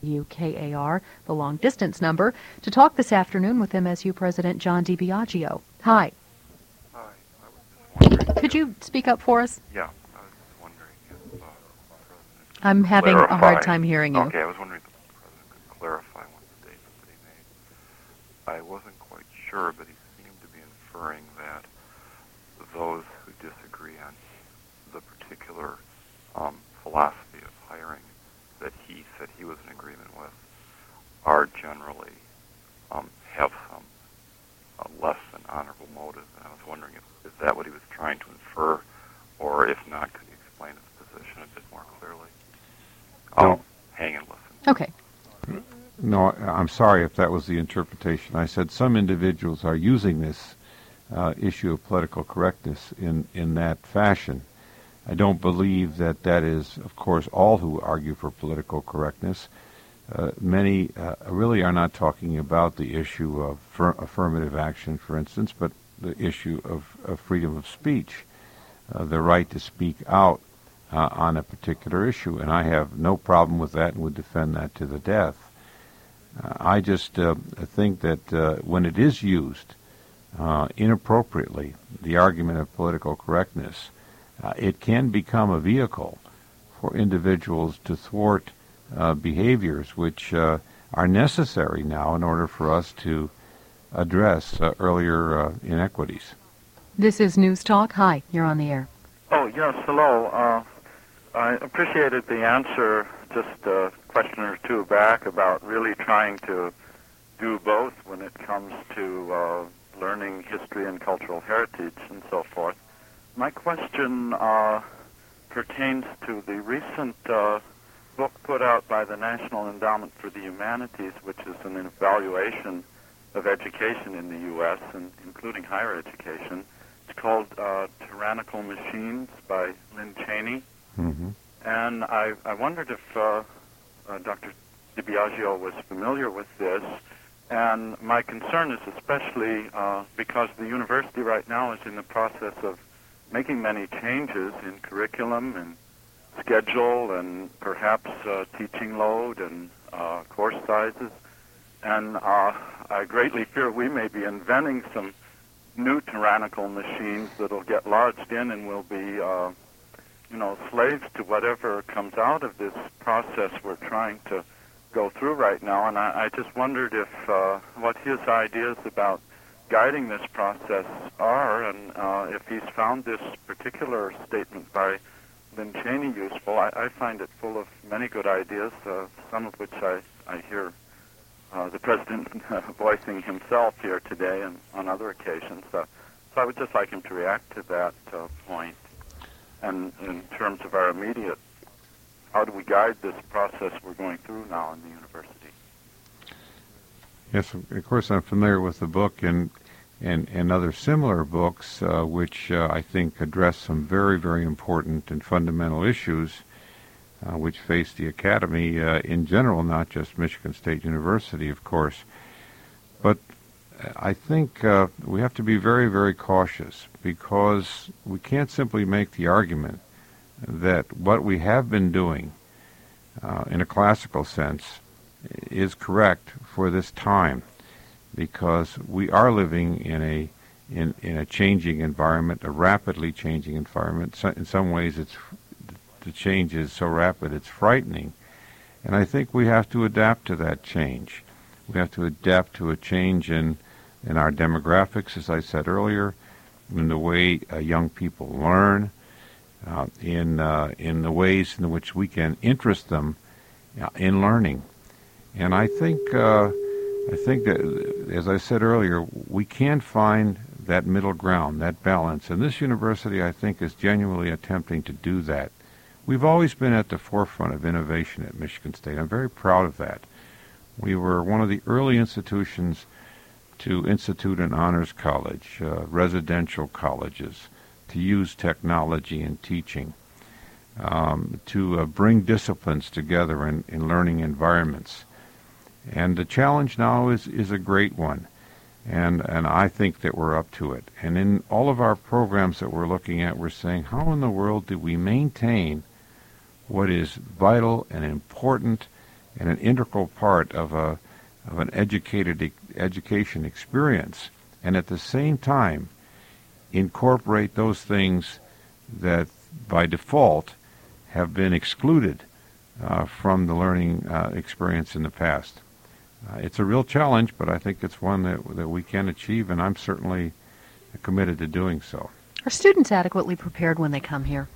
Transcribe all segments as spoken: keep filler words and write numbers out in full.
U K A R, the long-distance number, to talk this afternoon with M S U President John DiBiagio. Hi. Hi. I was just wondering. Could you speak up for us? Yeah. I was just wondering if uh, the President I'm having clarify. a hard time hearing you. Okay, I was wondering if the President could clarify one statement that he made. I wasn't quite sure, but he seemed to be inferring that those who disagree on the particular um, philosophy of hiring that he said he was in agreement with are generally um, have some uh, less than honorable motive. And I was wondering if is that what he was trying to infer, or if not, could he explain his position a bit more clearly? I'll No. hang and listen. Okay. No, I'm sorry if that was the interpretation. I said some individuals are using this uh, issue of political correctness in, in that fashion. I don't believe that that is, of course, all who argue for political correctness. Uh, many uh, really are not talking about the issue of fir- affirmative action, for instance, but the issue of, of freedom of speech, uh, the right to speak out uh, on a particular issue. And I have no problem with that and would defend that to the death. Uh, I just uh, think that uh, when it is used uh, inappropriately, the argument of political correctness, uh, it can become a vehicle for individuals to thwart uh, behaviors which uh, are necessary now in order for us to address uh, earlier uh, inequities. This is News Talk. Hi, you're on the air. Oh, yes, hello. Uh, I appreciated the answer just a question or two back about really trying to do both when it comes to uh, learning history and cultural heritage and so forth. My question uh, pertains to the recent uh, book put out by the National Endowment for the Humanities, which is an evaluation of education in the U S, and including higher education. It's called uh, Tyrannical Machines by Lynn Cheney. Mm-hmm. And I, I wondered if uh, uh, Doctor DiBiagio was familiar with this. And my concern is especially uh, because the university right now is in the process of making many changes in curriculum and schedule and perhaps uh, teaching load and uh, course sizes. And uh, I greatly fear we may be inventing some new tyrannical machines that will get lodged in and will be, uh, you know, slaves to whatever comes out of this process we're trying to go through right now. And I, I just wondered if uh, what his ideas about guiding this process are, and uh, if he's found this particular statement by Lynn Cheney useful. I, I find it full of many good ideas, uh, some of which I, I hear uh, the President voicing himself here today and on other occasions. Uh, so I would just like him to react to that uh, point. And in terms of our immediate, how do we guide this process we're going through now in the university? Yes, of course I'm familiar with the book and and, and other similar books uh, which uh, I think address some very, very important and fundamental issues uh, which face the Academy uh, in general, not just Michigan State University, of course. But I think uh, we have to be very, very cautious because we can't simply make the argument that what we have been doing uh, in a classical sense is correct for this time, because we are living in a in, in a changing environment, a rapidly changing environment. So in some ways, it's the change is so rapid it's frightening, and I think we have to adapt to that change. We have to adapt to a change in in our demographics, as I said earlier, in the way uh, young people learn, uh, in uh, in the ways in which we can interest them uh, in learning. And I think, uh, I think that, as I said earlier, we can find that middle ground, that balance. And this university, I think, is genuinely attempting to do that. We've always been at the forefront of innovation at Michigan State. I'm very proud of that. We were one of the early institutions to institute an honors college, uh, residential colleges, to use technology in teaching, um, to uh, bring disciplines together in, in learning environments. And the challenge now is, is a great one, and, and I think that we're up to it. And in all of our programs that we're looking at, we're saying, how in the world do we maintain what is vital and important and an integral part of a of an educated e- education experience, and at the same time incorporate those things that by default have been excluded uh, from the learning uh, experience in the past. Uh, it's a real challenge, but I think it's one that that we can achieve, and I'm certainly committed to doing so. Are students adequately prepared when they come here?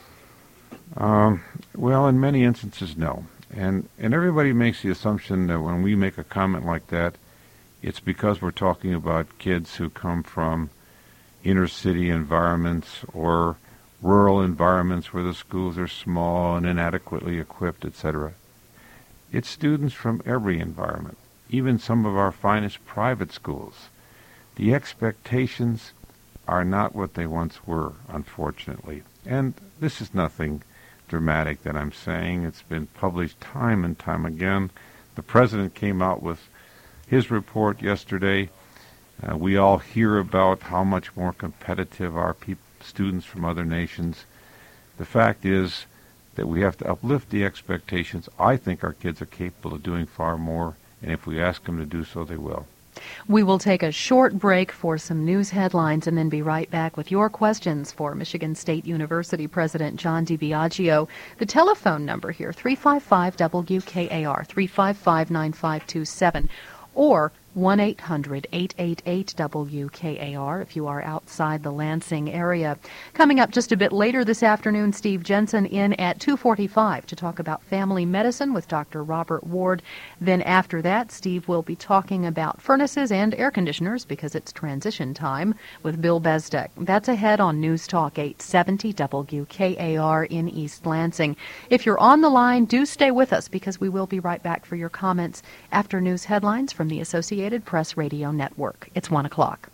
Um, well, in many instances, no. And and everybody makes the assumption that when we make a comment like that, it's because we're talking about kids who come from inner city environments or rural environments where the schools are small and inadequately equipped, et cetera. It's students from every environment, even some of our finest private schools. The expectations are not what they once were, unfortunately. And this is nothing dramatic that I'm saying. It's been published time and time again. The President came out with his report yesterday. Uh, we all hear about how much more competitive are peop- students from other nations. The fact is that we have to uplift the expectations. I think our kids are capable of doing far more, and if we ask them to do so, they will. We will take a short break for some news headlines and then be right back with your questions for Michigan State University President John DiBiagio. The telephone number here, three five five W K A R, three five five, nine five two seven, or one eight hundred, eight eight eight, W K A R if you are outside the Lansing area. Coming up just a bit later this afternoon, Steve Jensen in at two forty-five to talk about family medicine with Doctor Robert Ward. Then after that, Steve will be talking about furnaces and air conditioners because it's transition time with Bill Bezdek. That's ahead on News Talk eight seventy W K A R in East Lansing. If you're on the line, do stay with us because we will be right back for your comments after news headlines from the Associated Press Radio Network. It's one o'clock.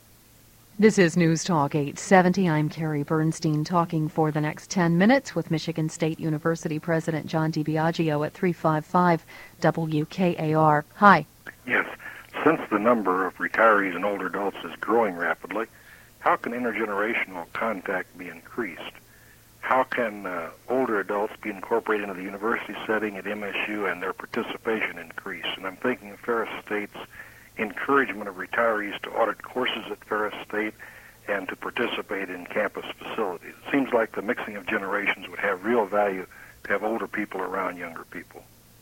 This is News Talk eight seventy. I'm Carrie Bernstein talking for the next ten minutes with Michigan State University President John DiBiagio at three five five W K A R. Hi. Yes. Since the number of retirees and older adults is growing rapidly, how can intergenerational contact be increased? How can uh, older adults be incorporated into the university setting at M S U and their participation increase? And I'm thinking of Ferris State's encouragement of retirees to audit courses at Ferris State and to participate in campus facilities. It seems like the mixing of generations would have real value to have older people around younger people.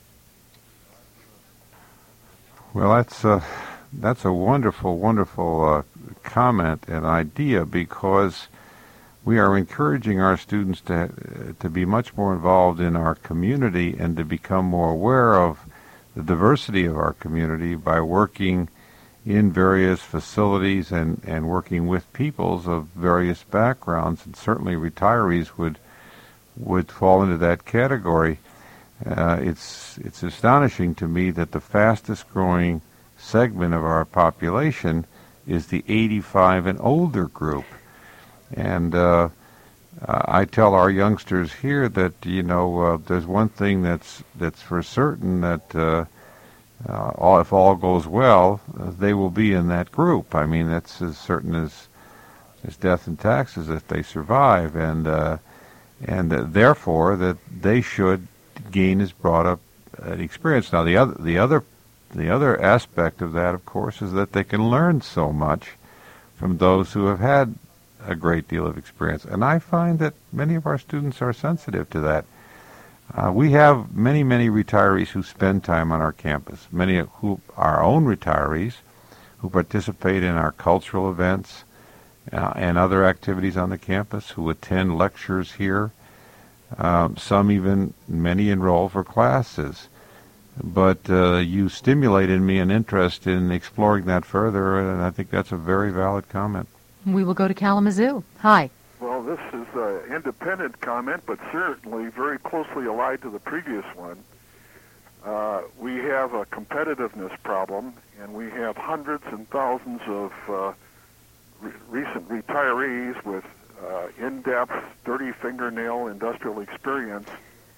Well, that's a, that's a wonderful, wonderful uh, comment and idea, because we are encouraging our students to to be much more involved in our community and to become more aware of the diversity of our community by working in various facilities and, and working with peoples of various backgrounds, and certainly retirees would would fall into that category. Uh, it's it's astonishing to me that the fastest growing segment of our population is the eighty-five and older group. And uh, uh, I tell our youngsters here that, you know, uh, there's one thing that's that's for certain, that uh, uh, all, if all goes well, uh, they will be in that group. I mean, that's as certain as as death and taxes if they survive, and uh, and uh, therefore that they should gain as broad up an experience. Now, the other the other the other aspect of that, of course, is that they can learn so much from those who have had a great deal of experience. And I find that many of our students are sensitive to that. Uh, we have many, many retirees who spend time on our campus, many who are our own retirees who participate in our cultural events uh, and other activities on the campus, who attend lectures here. Um, some even, many enroll for classes. But uh, you stimulate in me an interest in exploring that further, and I think that's a very valid comment. We will go to Kalamazoo. Hi. Well, this is an independent comment, but certainly very closely allied to the previous one. Uh, we have a competitiveness problem, and we have hundreds and thousands of uh, re- recent retirees with uh, in-depth, dirty fingernail industrial experience.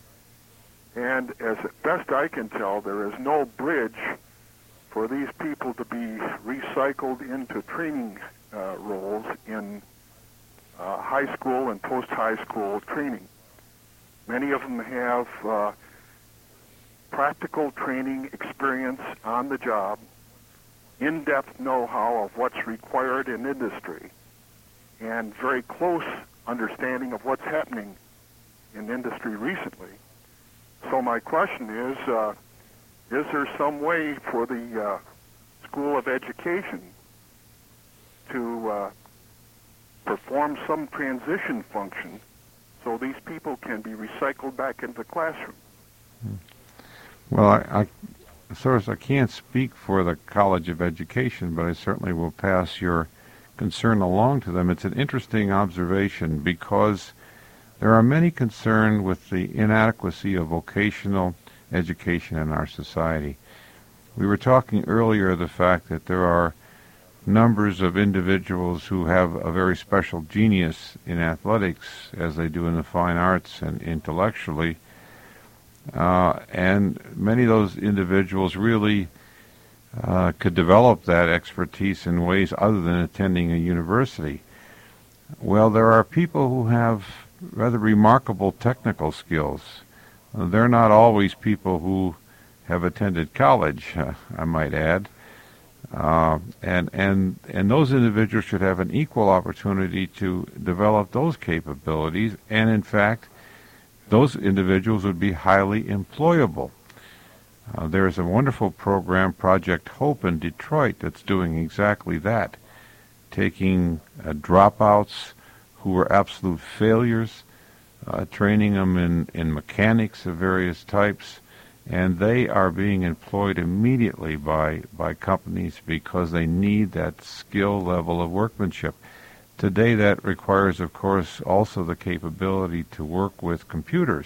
And as best I can tell, there is no bridge for these people to be recycled into training Uh, roles in uh, high school and post-high school training. Many of them have uh, practical training experience on the job, in-depth know-how of what's required in industry, and very close understanding of what's happening in industry recently. So my question is, uh, is there some way for the uh, School of Education to uh, perform some transition function so these people can be recycled back into the classroom? Well, I, I, Source, I can't speak for the College of Education, but I certainly will pass your concern along to them. It's an interesting observation because there are many concerned with the inadequacy of vocational education in our society. We were talking earlier the fact that there are numbers of individuals who have a very special genius in athletics, as they do in the fine arts and intellectually, uh, and many of those individuals really uh, could develop that expertise in ways other than attending a university. Well, there are people who have rather remarkable technical skills. Uh, they're not always people who have attended college, uh, I might add. Uh, and, and, and those individuals should have an equal opportunity to develop those capabilities, and in fact, those individuals would be highly employable. Uh, there is a wonderful program, Project Hope in Detroit, that's doing exactly that, taking uh, dropouts who were absolute failures, uh, training them in, in mechanics of various types, and they are being employed immediately by, by companies because they need that skill level of workmanship. Today that requires, of course, also the capability to work with computers.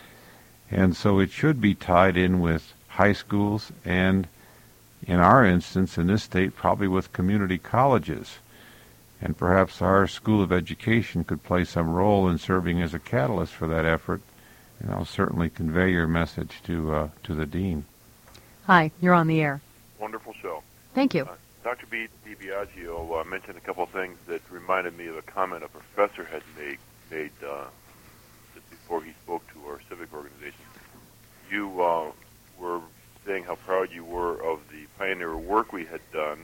And so it should be tied in with high schools and, in our instance, in this state, probably with community colleges. And perhaps our School of Education could play some role in serving as a catalyst for that effort. And I'll certainly convey your message to uh, to the dean. Hi, you're on the air. Wonderful show. Thank you. Uh, Doctor B. DiBiagio uh, mentioned a couple of things that reminded me of a comment a professor had made, made uh, just before he spoke to our civic organization. You uh, were saying how proud you were of the pioneer work we had done,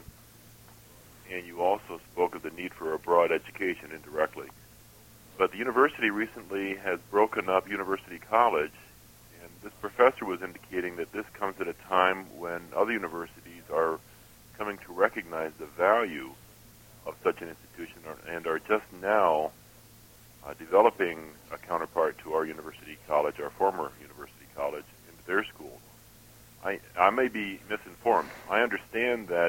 and you also spoke of the need for a broad education indirectly. But the university recently has broken up University College, and this professor was indicating that this comes at a time when other universities are coming to recognize the value of such an institution and are just now uh, developing a counterpart to our university college, our former university college, into their schools. I, I may be misinformed. I understand that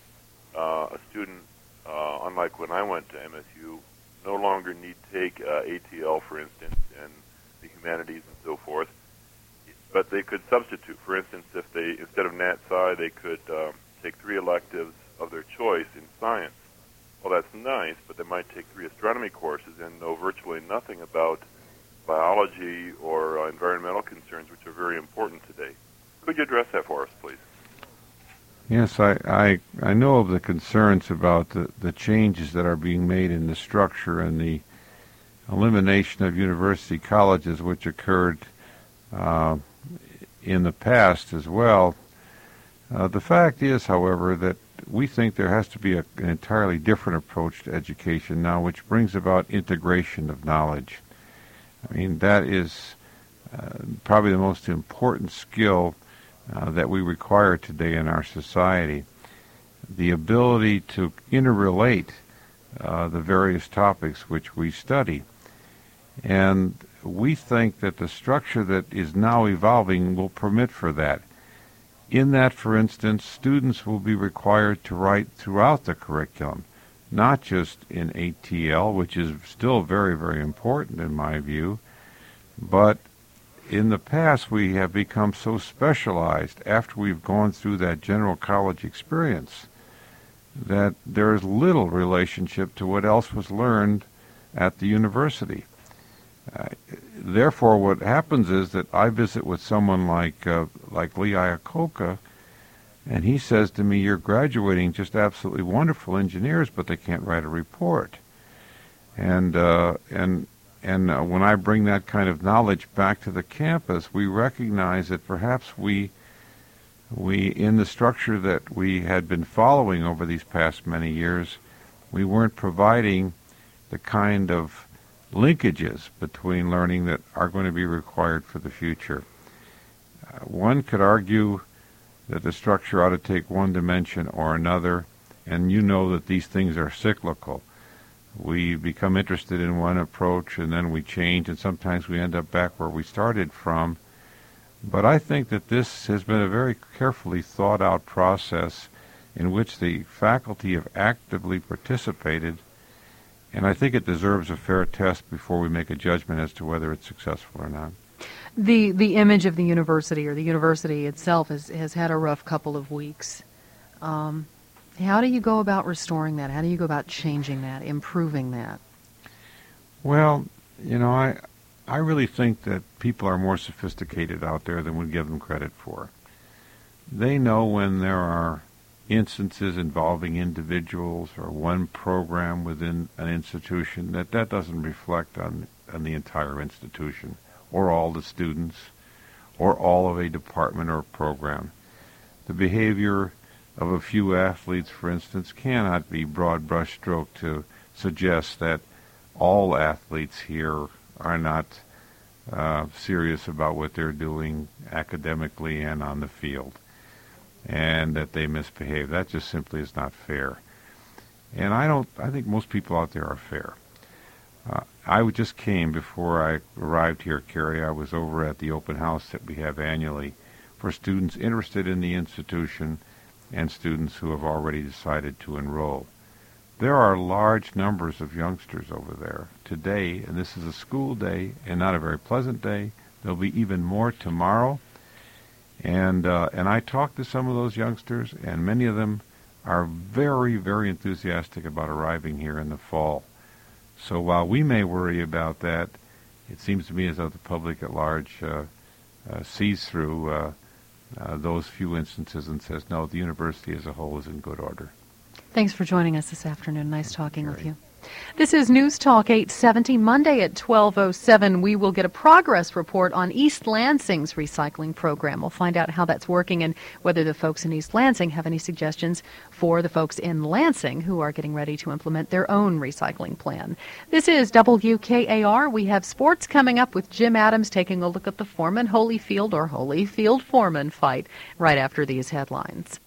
uh, a student, uh, unlike when I went to M S U, no longer need take uh, A T L, for instance, and the humanities and so forth, but they could substitute. For instance, if they, instead of Nat Sci, they could um, take three electives of their choice in science. Well, that's nice, but they might take three astronomy courses and know virtually nothing about biology or uh, environmental concerns, which are very important today. Could you address that for us, please? Yes, I, I, I know of the concerns about the, the changes that are being made in the structure and the elimination of university colleges, which occurred uh, in the past as well. Uh, the fact is, however, that we think there has to be a, an entirely different approach to education now, which brings about integration of knowledge. I mean, that is uh, probably the most important skill uh, that we require today in our society. The ability to interrelate uh, the various topics which we study. And we think that the structure that is now evolving will permit for that. In that, for instance, students will be required to write throughout the curriculum, not just in A T L, which is still very, very important in my view, but in the past we have become so specialized after we've gone through that general college experience that there is little relationship to what else was learned at the university. Uh, therefore, what happens is that I visit with someone like uh, like Lee Iacocca, and he says to me, "You're graduating just absolutely wonderful engineers, but they can't write a report." And uh, and and uh, when I bring that kind of knowledge back to the campus, we recognize that perhaps we, we in the structure that we had been following over these past many years, we weren't providing the kind of linkages between learning that are going to be required for the future. Uh, one could argue that the structure ought to take one dimension or another, and you know that these things are cyclical. We become interested in one approach and then we change, and sometimes we end up back where we started from. But I think that this has been a very carefully thought out process in which the faculty have actively participated, and I think it deserves a fair test before we make a judgment as to whether it's successful or not. The the image of the university, or the university itself, has, has had a rough couple of weeks. Um, how do you go about restoring that? How do you go about changing that, improving that? Well, you know, I I really think that people are more sophisticated out there than we give them credit for. They know when there are instances involving individuals or one program within an institution that that doesn't reflect on, on the entire institution or all the students or all of a department or program. The behavior of a few athletes, for instance, cannot be broad brushstroke to suggest that all athletes here are not uh, serious about what they're doing academically and on the field, and that they misbehave. That just simply is not fair. And I don't, I think most people out there are fair. Uh, I just came, before I arrived here, Carrie, I was over at the open house that we have annually for students interested in the institution and students who have already decided to enroll. There are large numbers of youngsters over there today, and this is a school day and not a very pleasant day. There'll be even more tomorrow. And uh, and I talked to some of those youngsters, and many of them are very, very enthusiastic about arriving here in the fall. So while we may worry about that, it seems to me as though the public at large uh, uh, sees through uh, uh, those few instances and says, no, the university as a whole is in good order. Thanks for joining us this afternoon. Nice talking Carrie. with you. This is News Talk eight seventy. Monday at twelve oh seven, we will get a progress report on East Lansing's recycling program. We'll find out how that's working and whether the folks in East Lansing have any suggestions for the folks in Lansing who are getting ready to implement their own recycling plan. This is W K A R. We have sports coming up with Jim Adams taking a look at the Foreman-Holyfield or Holyfield-Foreman fight right after these headlines.